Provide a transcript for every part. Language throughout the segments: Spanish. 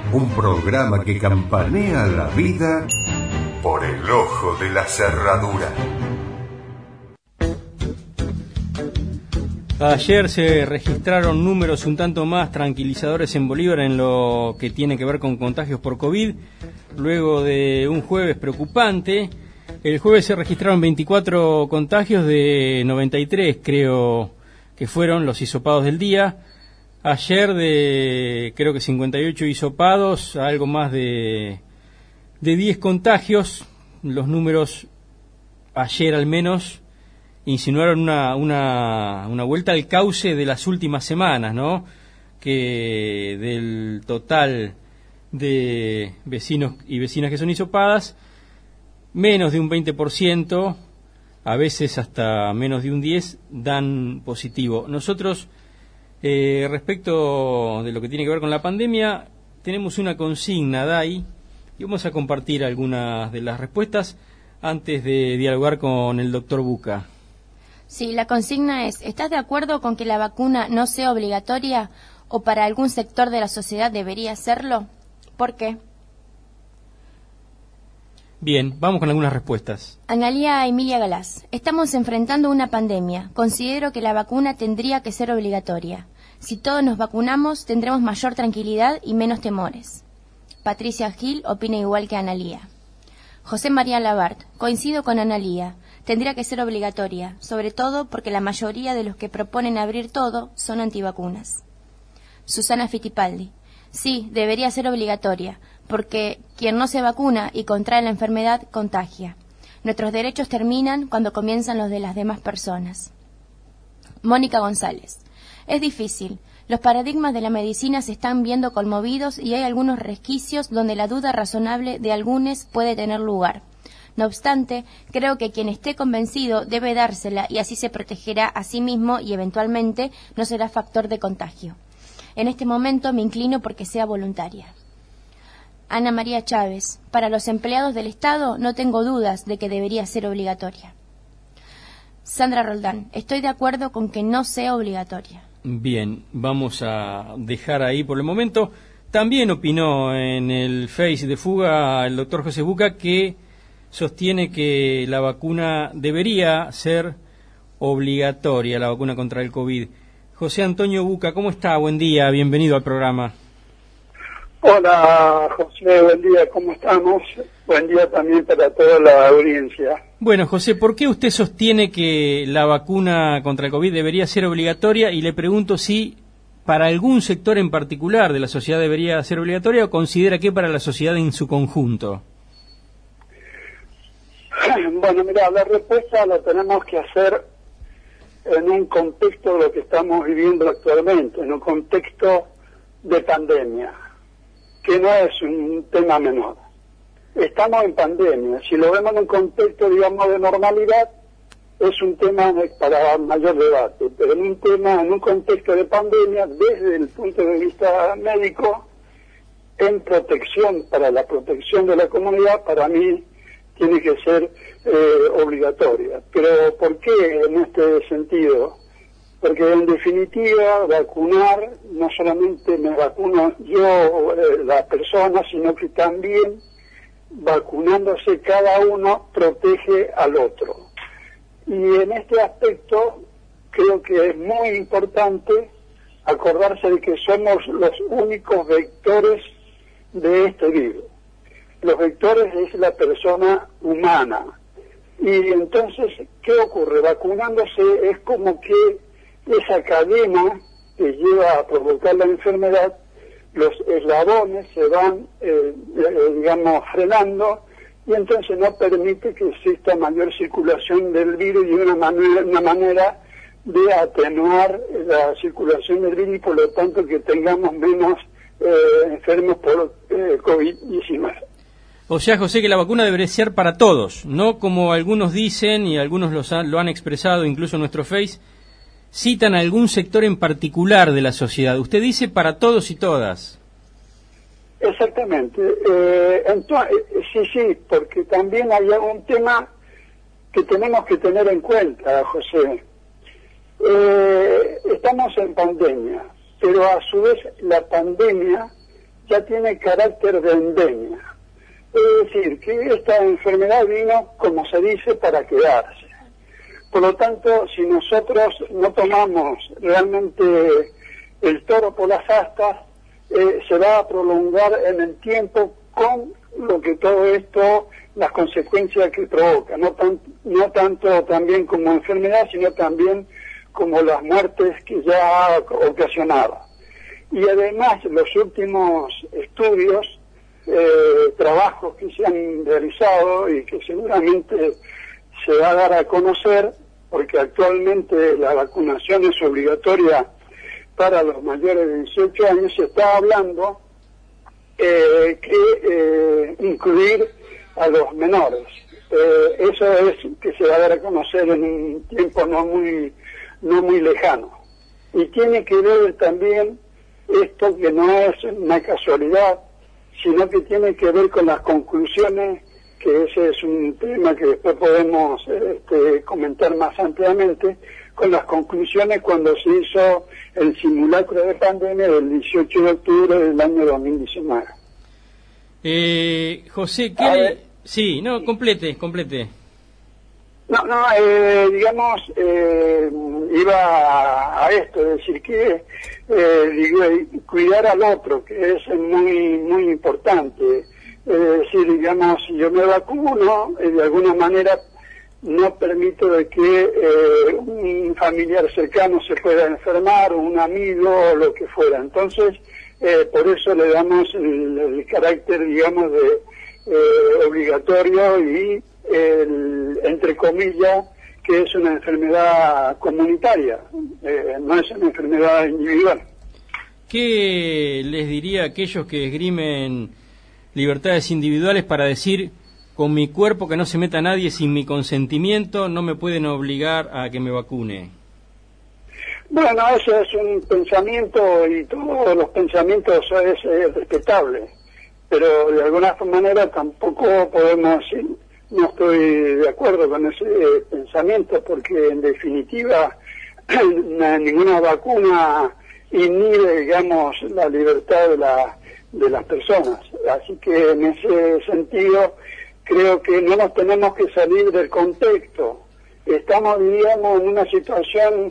Un programa que campanea la vida por el ojo de la cerradura. Ayer se registraron números un tanto más tranquilizadores en Bolívar en lo que tiene que ver con contagios por COVID, luego de un jueves preocupante. El jueves se registraron 24 contagios de 93, creo que fueron los hisopados del día. Ayer de, creo que 58 hisopados, algo más de 10 contagios. Los números, ayer al menos, insinuaron una vuelta al cauce de las últimas semanas, ¿no? Que del total de vecinos y vecinas que son hisopadas, menos de un 20%, a veces hasta menos de un 10%, dan positivo. Nosotros, respecto de lo que tiene que ver con la pandemia, tenemos una consigna, Day, y vamos a compartir algunas de las respuestas antes de dialogar con el doctor Bucca. Sí, la consigna es: ¿estás de acuerdo con que la vacuna no sea obligatoria o para algún sector de la sociedad debería serlo? ¿Por qué? Bien, vamos con algunas respuestas. Analía Emilia Galás: estamos enfrentando una pandemia. Considero que la vacuna tendría que ser obligatoria. Si todos nos vacunamos, tendremos mayor tranquilidad y menos temores. Patricia Gil opina igual que Analía. José María Labart: coincido con Analía. Tendría que ser obligatoria, sobre todo porque la mayoría de los que proponen abrir todo son antivacunas. Susana Fittipaldi: sí, debería ser obligatoria, porque quien no se vacuna y contrae la enfermedad contagia. Nuestros derechos terminan cuando comienzan los de las demás personas. Mónica González: es difícil. Los paradigmas de la medicina se están viendo conmovidos y hay algunos resquicios donde la duda razonable de algunos puede tener lugar. No obstante, creo que quien esté convencido debe dársela y así se protegerá a sí mismo y eventualmente no será factor de contagio. En este momento me inclino porque sea voluntaria. Ana María Chávez: para los empleados del Estado no tengo dudas de que debería ser obligatoria. Sandra Roldán: estoy de acuerdo con que no sea obligatoria. Bien, vamos a dejar ahí por el momento. También opinó en el Face de Fuga el doctor José Bucca, que sostiene que la vacuna debería ser obligatoria, la vacuna contra el COVID. José Antonio Bucca, ¿cómo está? Buen día, bienvenido al programa. Hola José, buen día, ¿cómo estamos? Buen día también para toda la audiencia. Bueno, José, ¿por qué usted sostiene que la vacuna contra el COVID debería ser obligatoria? Y le pregunto si para algún sector en particular de la sociedad debería ser obligatoria o considera que para la sociedad en su conjunto. Bueno, mira, la respuesta la tenemos que hacer en un contexto de lo que estamos viviendo actualmente, en un contexto de pandemia, que no es un tema menor. Estamos en pandemia. Si lo vemos en un contexto, digamos, de normalidad, es un tema para mayor debate. Pero en un contexto de pandemia, desde el punto de vista médico, en protección, para la protección de la comunidad, para mí tiene que ser obligatoria. Pero ¿por qué en este sentido? Porque en definitiva vacunar, no solamente me vacuno yo, la persona, sino que también vacunándose cada uno protege al otro. Y en este aspecto creo que es muy importante acordarse de que somos los únicos vectores de este virus. Los vectores es la persona humana. Y entonces, ¿qué ocurre? Vacunándose es como que esa cadena que lleva a provocar la enfermedad, los eslabones se van, digamos, frenando, y entonces no permite que exista mayor circulación del virus y una manera de atenuar la circulación del virus y por lo tanto que tengamos menos enfermos por COVID-19. O sea, José, que la vacuna debería ser para todos, no como algunos dicen y algunos lo han expresado, incluso en nuestro Face, citan a algún sector en particular de la sociedad. Usted dice para todos y todas. Exactamente. Entonces, sí, porque también hay un tema que tenemos que tener en cuenta, José. Estamos en pandemia, pero a su vez la pandemia ya tiene carácter de endemia. Es decir, que esta enfermedad vino, como se dice, para quedarse. Por lo tanto, si nosotros no tomamos realmente el toro por las astas, se va a prolongar en el tiempo con lo que todo esto, las consecuencias que provoca, no tanto también como enfermedad, sino también como las muertes que ya ha ocasionado. Y además los últimos estudios, trabajos que se han realizado y que seguramente se va a dar a conocer, porque actualmente la vacunación es obligatoria para los mayores de 18 años, se está hablando que incluir a los menores. Eso es que se va a dar a conocer en un tiempo no muy lejano. Y tiene que ver también esto, que no es una casualidad, sino que tiene que ver con las conclusiones, que ese es un tema que después podemos comentar más ampliamente, con las conclusiones cuando se hizo el simulacro de pandemia del 18 de octubre del año 2019. José, sí, no, complete. Digamos, iba a esto, es decir, que cuidar al otro, que es muy importante. Es decir, digamos, si yo me vacuno, de alguna manera no permito de que un familiar cercano se pueda enfermar, o un amigo, o lo que fuera. Entonces, por eso le damos el carácter, digamos, de obligatorio y entre comillas, que es una enfermedad comunitaria, no es una enfermedad individual. ¿Qué les diría a aquellos que esgrimen libertades individuales para decir, con mi cuerpo que no se meta nadie sin mi consentimiento, no me pueden obligar a que me vacune? Bueno, ese es un pensamiento, y todos los pensamientos es respetable, pero de alguna manera tampoco podemos decir, no estoy de acuerdo con ese pensamiento, porque en definitiva ninguna vacuna inhibe, digamos, la libertad de las personas. Así que en ese sentido creo que no nos tenemos que salir del contexto. Estamos, digamos, en una situación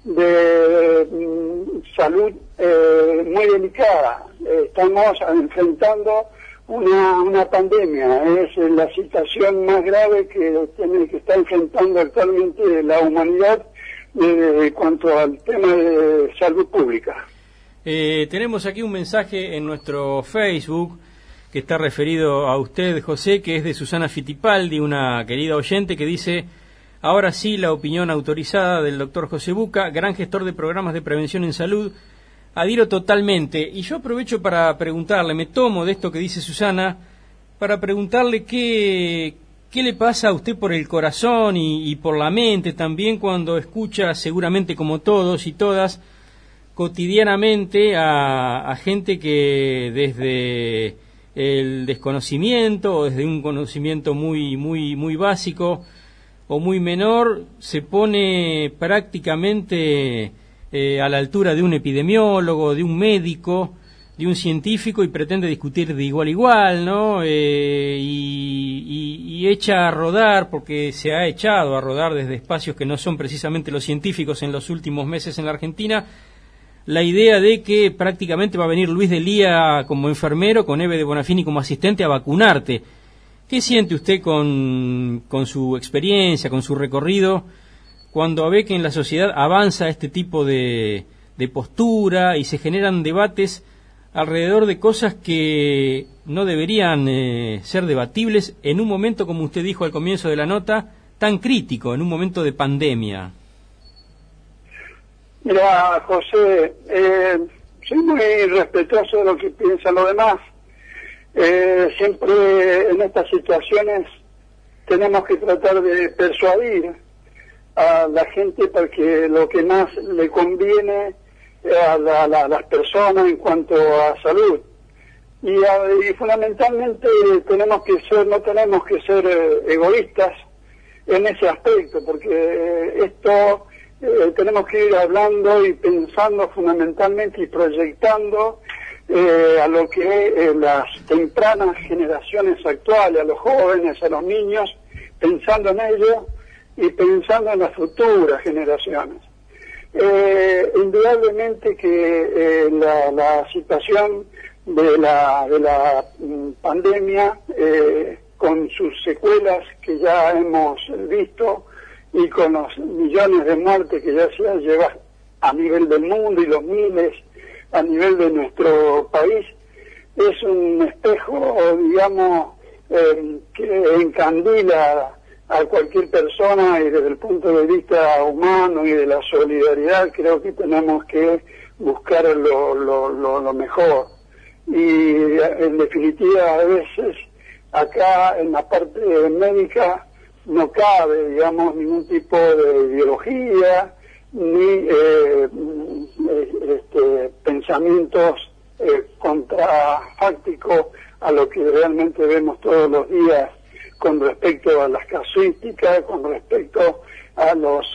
de salud muy delicada. Estamos enfrentando una pandemia. Es la situación más grave que está enfrentando actualmente la humanidad en cuanto al tema de salud pública. Tenemos aquí un mensaje en nuestro Facebook que está referido a usted, José, que es de Susana Fittipaldi, una querida oyente, que dice: ahora sí, la opinión autorizada del doctor José Buca, gran gestor de programas de prevención en salud, adhiero totalmente. Y yo aprovecho para preguntarle, me tomo de esto que dice Susana, para preguntarle qué le pasa a usted por el corazón y por la mente también cuando escucha, seguramente como todos y todas, cotidianamente a gente que desde el desconocimiento o desde un conocimiento muy básico o muy menor se pone prácticamente a la altura de un epidemiólogo, de un médico, de un científico, y pretende discutir de igual a igual, ¿no? Y echa a rodar, porque se ha echado a rodar desde espacios que no son precisamente los científicos en los últimos meses en la Argentina, la idea de que prácticamente va a venir Luis de Lía como enfermero, con Eve de Bonafini como asistente, a vacunarte. ¿Qué siente usted con su experiencia, con su recorrido, cuando ve que en la sociedad avanza este tipo de postura y se generan debates alrededor de cosas que no deberían ser debatibles en un momento, como usted dijo al comienzo de la nota, tan crítico, en un momento de pandemia? Mira, José, soy muy respetuoso de lo que piensan los demás. Siempre en estas situaciones tenemos que tratar de persuadir a la gente para que lo que más le conviene a las personas en cuanto a salud. Y fundamentalmente no tenemos que ser egoístas en ese aspecto, porque esto tenemos que ir hablando y pensando fundamentalmente y proyectando a lo que las tempranas generaciones actuales, a los jóvenes, a los niños, pensando en ellos y pensando en las futuras generaciones. Indudablemente que la situación de la pandemia, con sus secuelas que ya hemos visto y con los millones de muertes que ya se han llevado a nivel del mundo y los miles a nivel de nuestro país, es un espejo, digamos, que encandila a cualquier persona, y desde el punto de vista humano y de la solidaridad creo que tenemos que buscar lo mejor. Y en definitiva, a veces acá en la parte médica no cabe, digamos, ningún tipo de ideología ni pensamientos contrafácticos a lo que realmente vemos todos los días con respecto a las casuísticas, con respecto a los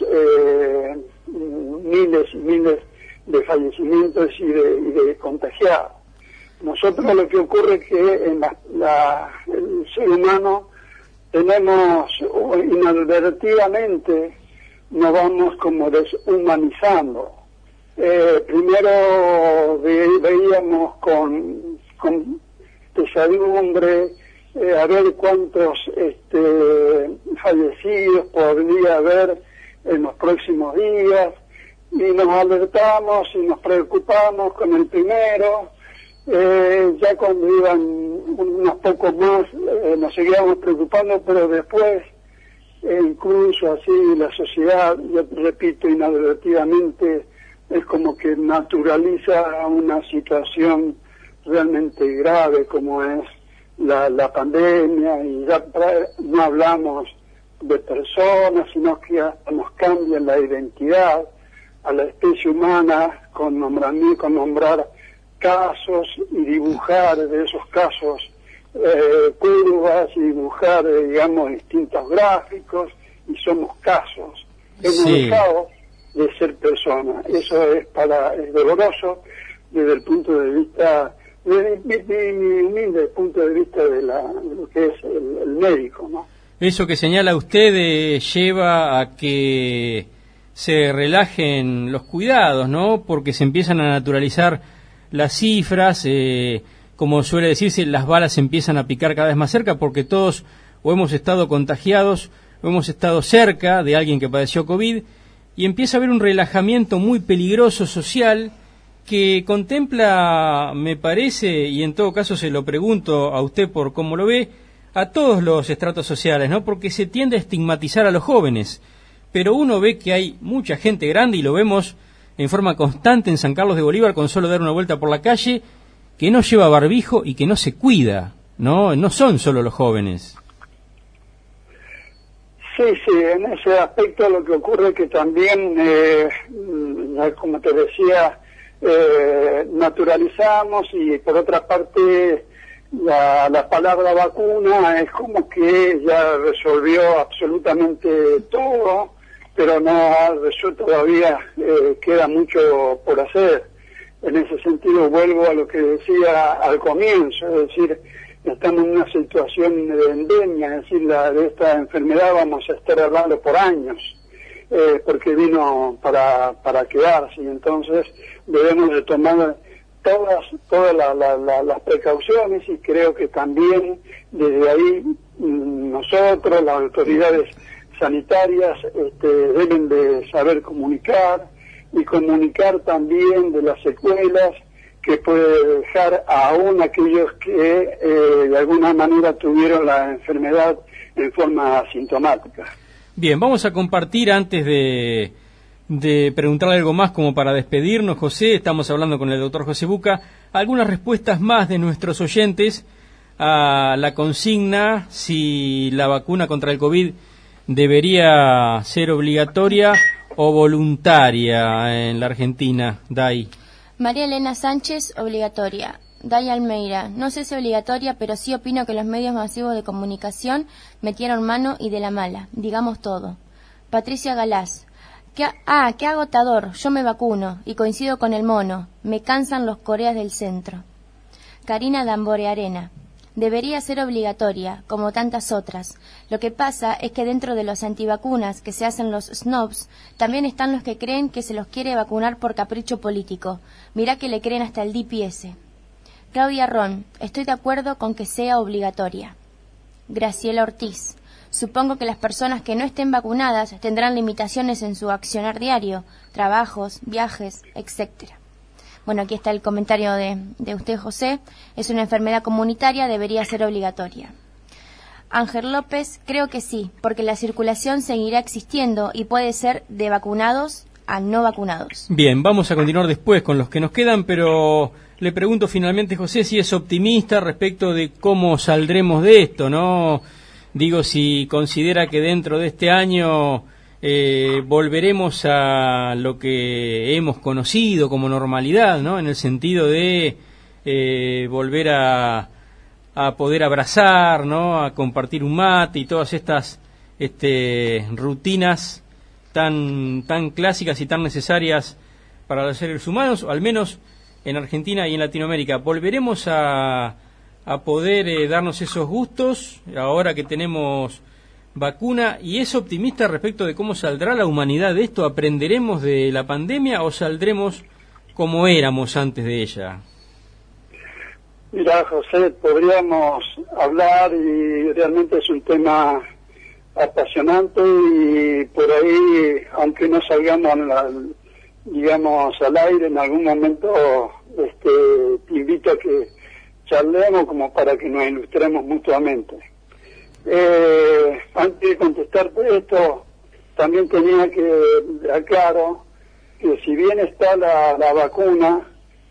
miles y miles de fallecimientos y de contagiados. Nosotros lo que ocurre es que en el ser humano tenemos, inadvertidamente, nos vamos como deshumanizando. Primero veíamos con pesadumbre a ver cuántos fallecidos podría haber en los próximos días, y nos alertamos y nos preocupamos con el primero. Ya cuando iban unos pocos más nos seguíamos preocupando, pero después incluso así la sociedad, yo repito, inadvertidamente es como que naturaliza una situación realmente grave como es la pandemia, y ya no hablamos de personas, sino que nos cambian la identidad a la especie humana con nombrar casos y dibujar de esos casos curvas y dibujar, digamos, distintos gráficos, y somos casos. Hemos dejado de ser personas. Eso es doloroso desde el punto de vista, desde mi humilde punto de vista de lo que es el médico, ¿no? Eso que señala usted lleva a que se relajen los cuidados, ¿no? Porque se empiezan a naturalizar las cifras, como suele decirse, las balas empiezan a picar cada vez más cerca, porque todos o hemos estado contagiados o hemos estado cerca de alguien que padeció COVID, y empieza a haber un relajamiento muy peligroso social que contempla, me parece, y en todo caso se lo pregunto a usted por cómo lo ve, a todos los estratos sociales, ¿no? Porque se tiende a estigmatizar a los jóvenes, pero uno ve que hay mucha gente grande, y lo vemos en forma constante en San Carlos de Bolívar, con solo dar una vuelta por la calle, que no lleva barbijo y que no se cuida, ¿no? No son solo los jóvenes. Sí, en ese aspecto lo que ocurre es que también, como te decía, naturalizamos, y por otra parte la palabra vacuna es como que ya resolvió absolutamente todo, pero no ha resuelto todavía, queda mucho por hacer. En ese sentido vuelvo a lo que decía al comienzo, es decir, estamos en una situación de endemia, es decir, de esta enfermedad vamos a estar hablando por años, porque vino para quedarse, y entonces debemos de tomar todas las precauciones, y creo que también desde ahí nosotros, las autoridades sanitarias, deben de saber comunicar, y comunicar también de las secuelas que puede dejar aún aquellos que de alguna manera tuvieron la enfermedad en forma asintomática. Bien, vamos a compartir, antes de preguntarle algo más como para despedirnos, José, estamos hablando con el doctor José Buca, algunas respuestas más de nuestros oyentes a la consigna si la vacuna contra el COVID debería ser obligatoria o voluntaria en la Argentina. Dai. María Elena Sánchez, obligatoria. Dai Almeida, no sé si obligatoria, pero sí opino que los medios masivos de comunicación metieron mano, y de la mala, digamos todo. Patricia Galás, qué agotador, yo me vacuno y coincido con el mono, me cansan los Coreas del Centro. Karina Dambore Arena. Debería ser obligatoria, como tantas otras. Lo que pasa es que dentro de los antivacunas que se hacen los snobs, también están los que creen que se los quiere vacunar por capricho político. Mirá que le creen hasta el DPS. Claudia Ron, estoy de acuerdo con que sea obligatoria. Graciela Ortiz, supongo que las personas que no estén vacunadas tendrán limitaciones en su accionar diario, trabajos, viajes, etcétera. Bueno, aquí está el comentario de usted, José. Es una enfermedad comunitaria, debería ser obligatoria. Ángel López, creo que sí, porque la circulación seguirá existiendo y puede ser de vacunados a no vacunados. Bien, vamos a continuar después con los que nos quedan, pero le pregunto finalmente, José, si es optimista respecto de cómo saldremos de esto, ¿no? Digo, si considera que dentro de este año volveremos a lo que hemos conocido como normalidad, ¿no? En el sentido de volver a poder abrazar, ¿no? A compartir un mate y todas estas rutinas tan clásicas y tan necesarias para los seres humanos, o al menos en Argentina y en Latinoamérica. ¿Volveremos a poder darnos esos gustos ahora que tenemos vacuna? ¿Y es optimista respecto de cómo saldrá la humanidad de esto? ¿Aprenderemos de la pandemia o saldremos como éramos antes de ella? Mira, José, podríamos hablar y realmente es un tema apasionante y por ahí, aunque no salgamos digamos al aire en algún momento, te invito a que charlemos como para que nos ilustremos mutuamente. Antes de contestarte esto, también tenía que dejar claro que si bien está la vacuna,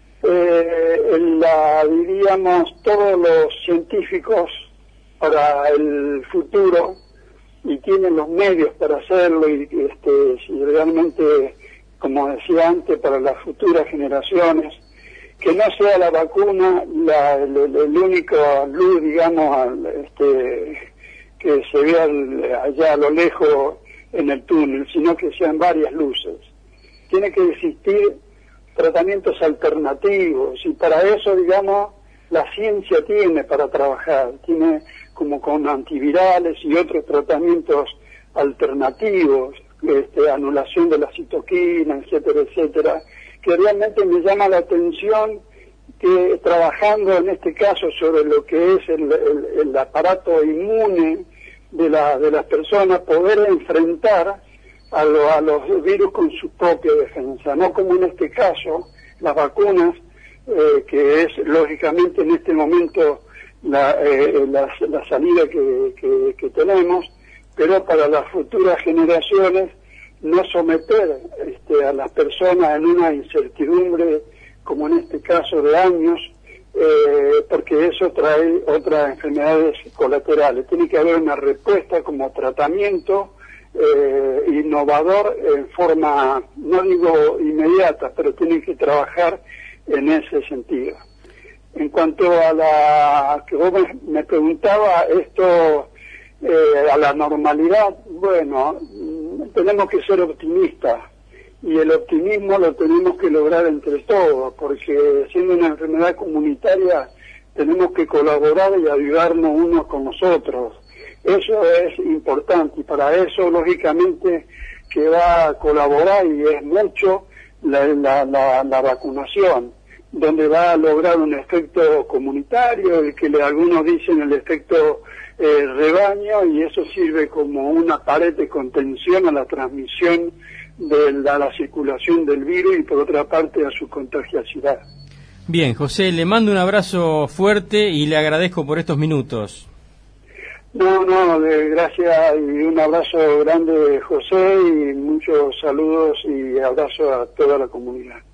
diríamos todos los científicos para el futuro y tienen los medios para hacerlo y si realmente, como decía antes, para las futuras generaciones, que no sea la vacuna el único luz, digamos, que se vea allá a lo lejos en el túnel, sino que sean varias luces. Tiene que existir tratamientos alternativos y para eso, digamos, la ciencia tiene para trabajar, tiene como con antivirales y otros tratamientos alternativos, anulación de la citoquina, etcétera, etcétera, que realmente me llama la atención que trabajando en este caso sobre lo que es el aparato inmune de las personas, poder enfrentar a los virus con su propia defensa, no como en este caso las vacunas, que es lógicamente en este momento la salida que tenemos, pero para las futuras generaciones no someter a las personas en una incertidumbre como en este caso de años, porque eso trae otras enfermedades colaterales. Tiene que haber una respuesta como tratamiento innovador en forma, no digo inmediata, pero tiene que trabajar en ese sentido. En cuanto a la que vos me preguntaba, a la normalidad, bueno, tenemos que ser optimistas y el optimismo lo tenemos que lograr entre todos, porque siendo una enfermedad comunitaria tenemos que colaborar y ayudarnos unos con los otros. Eso es importante y para eso lógicamente que va a colaborar y es mucho la vacunación, donde va a lograr un efecto comunitario, el que algunos dicen el efecto rebaño, y eso sirve como una pared de contención a la transmisión a la circulación del virus y por otra parte a su contagiosidad. Bien, José, le mando un abrazo fuerte y le agradezco por estos minutos. No, gracias y un abrazo grande, José, y muchos saludos y abrazos a toda la comunidad.